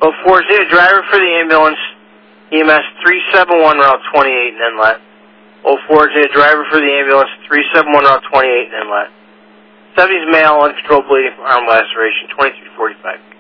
040, driver for the ambulance, EMS 371 Route 28 in Inlet. 040, driver for the ambulance, 371 Route 28 in Inlet. 70's male, uncontrolled bleeding from arm laceration, 2345.